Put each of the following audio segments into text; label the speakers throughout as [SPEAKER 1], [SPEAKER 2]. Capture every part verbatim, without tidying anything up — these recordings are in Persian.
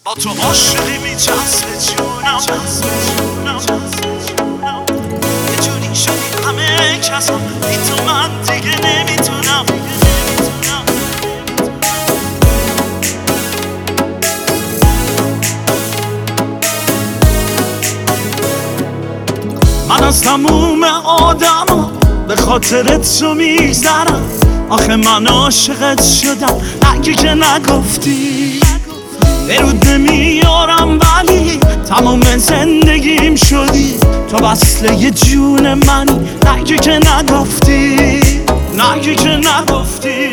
[SPEAKER 1] با تو عاشقی میچسبه جونم، یه جوری شدی همه کسا بی تو من دیگه نمیتونم. من از تموم آدم به خاطر تو میگذرم، آخه من عاشقت شدم اگه که نگفتی. برود نمیارم ولی تمام زندگیم شدی، تو وصله جون منی اگه که نگفتی، نگه که نگفتی.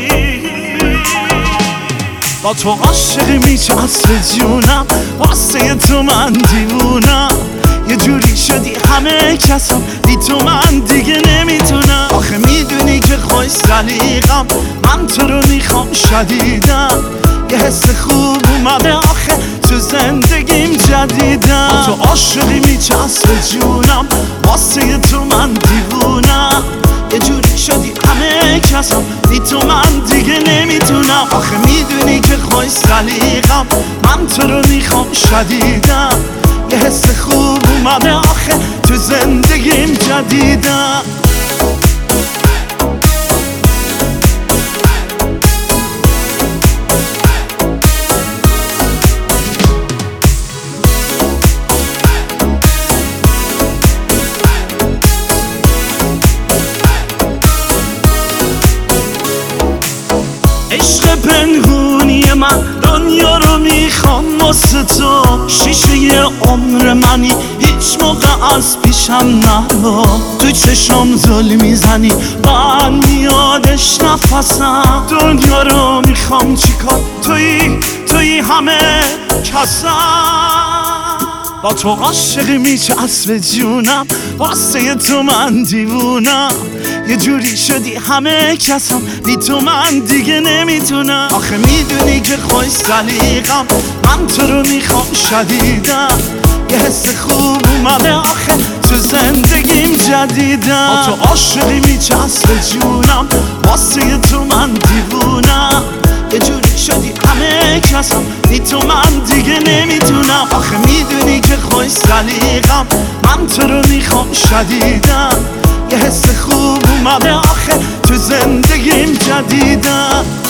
[SPEAKER 1] با تو عاشقی میچسبه جونم، واسه تو من دیوونم، یه جوری شدی همه کسا بی تو من دیگه نمیتونم. آخه میدونی که خوش سلیقم، من تو رو میخوام شدیدم، یه حس خوب اومده آخه تو زندگیم جدیدم. با تو عاشقی میچسبه جونم، واسه تو من دیوونم، یه جوری شدی همه کسا بی تو من دیگه نمیتونم. آخه میدونی که خوش سلیقم، من تو رو میخوام شدیدم، یه حس خوب اومده آخه تو زندگیم جدیدم. عشق پنهونی من دنیا رو میخوام واسه تو، شیشه عمر منی هیچ موقع از پیشم نرو، تو چشم زل میزنی من میادش نفسم، دنیا رو میخوام چیکار توی توی همه کسم. با تو عاشقی میچسبه جونم، واسه تو من دیوونم، یه جوری شدی همه کسم بی تو من دیگه نمیتونم. آخه میدونی که خوش سلیقم، من تو رو میخوام شدیدم، یه حس خوب اومده آخه تو زندگیم جدیدم. با تو عاشقی میچسبه جونم، واسه تو من دیوونم، یه جوری شدی همه کسم بی تو من دیگه نمیتونم. آخه میدونی که خوش سلیقم، من تو رو میخوام شدیدم، یه حس خوب اومده آخه تو زندگیم جدیدم.